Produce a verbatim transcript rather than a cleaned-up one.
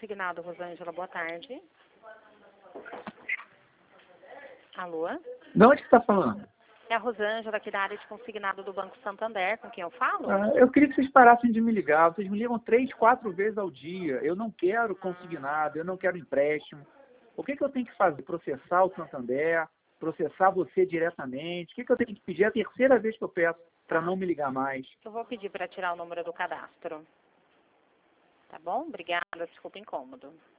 consignado, Rosângela. Boa tarde. Alô? De onde que está falando? É a Rosângela, aqui da área de consignado do Banco Santander, com quem eu falo? Ah, eu queria que vocês parassem de me ligar. Vocês me ligam três, quatro vezes ao dia. Eu não quero consignado, eu não quero empréstimo. O que, que eu tenho que fazer? Processar o Santander? Processar você diretamente? O que, que eu tenho que pedir? É a terceira vez que eu peço para não me ligar mais. Eu vou pedir para tirar o número do cadastro. Tá bom? Obrigada, desculpa o incômodo.